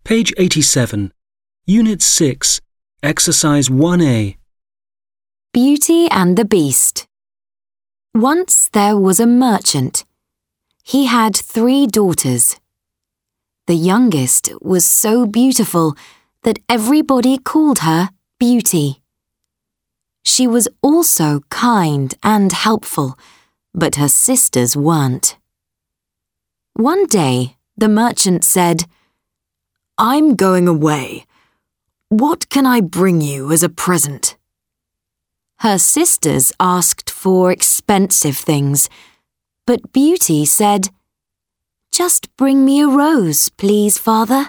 Page 87, Unit 6, Exercise 1A. Beauty and the Beast. Once there was a merchant. He had 3 daughters. The youngest was so beautiful that everybody called her Beauty. She was also kind and helpful, but her sisters weren't. One day, the merchant said, "I'm going away. What can I bring you as a present?" Her sisters asked for expensive things, but Beauty said, "Just bring me a rose, please, Father."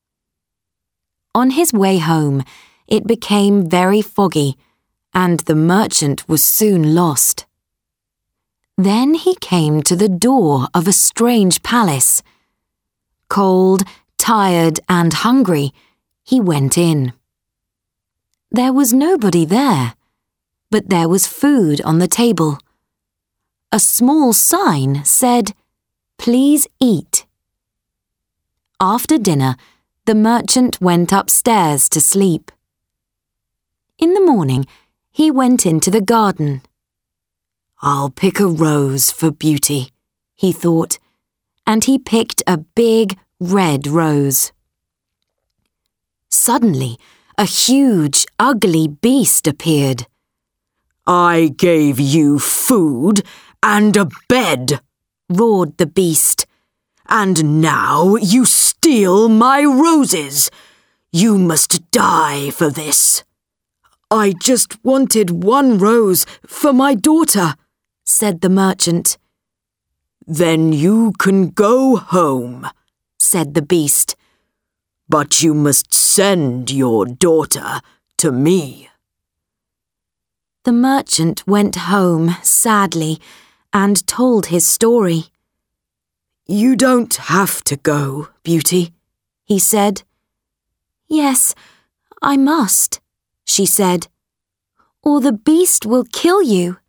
On his way home, it became very foggy, and the merchant was soon lost. Then he came to the door of a strange palace. Cold, tired, and hungry, he went in. There was nobody there, but there was food on the table. A small sign said, "Please eat." After dinner, the merchant went upstairs to sleep. In the morning, he went into the garden. "I'll pick a rose for Beauty," he thought, and he picked a big red rose. Suddenly, a huge, ugly beast appeared. "I gave you food and a bed," roared the beast, "and now you steal my roses. You must die for this." "I just wanted one rose for my daughter," said the merchant. "Then you can go home," said the beast. "But you must send your daughter to me." The merchant went home sadly and told his story. "You don't have to go, Beauty," he said. "Yes, I must," she said, "or the beast will kill you."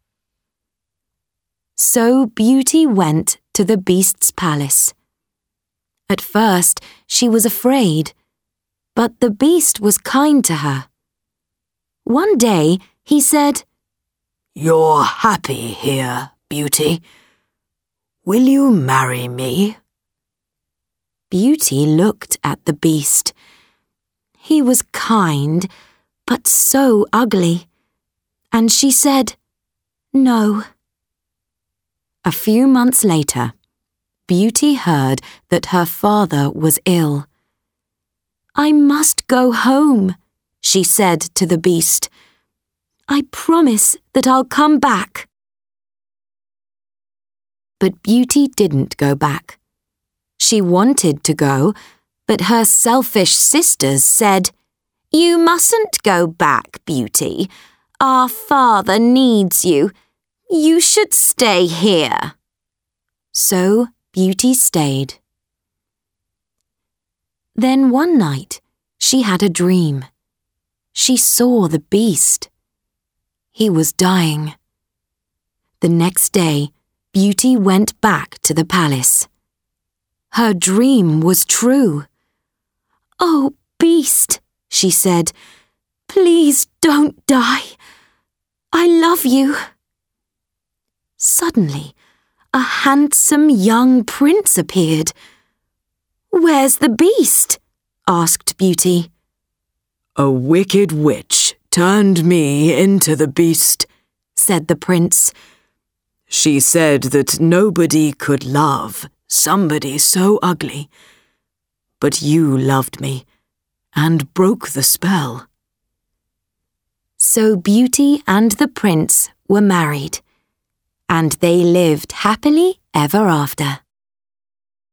So Beauty went to the beast's palace. At first, she was afraid, but the beast was kind to her. One day, he said, "You're happy here, Beauty. Will you marry me?" Beauty looked at the beast. He was kind, but so ugly, and she said, "No." A few months later, Beauty heard that her father was ill. "I must go home," she said to the beast. "I promise that I'll come back." But Beauty didn't go back. She wanted to go, but her selfish sisters said, "You mustn't go back, Beauty. Our father needs you. You should stay here." So Beauty stayed. Then one night, she had a dream. She saw the beast. He was dying. The next day, Beauty went back to the palace. Her dream was true. "Oh, beast," she said, "please don't die. I love you." Suddenly, a handsome young prince appeared. "Where's the beast?" asked Beauty. "A wicked witch turned me into the beast," said the prince. "She said that nobody could love somebody so ugly. But you loved me and broke the spell." So Beauty and the prince were married, and they lived happily ever after.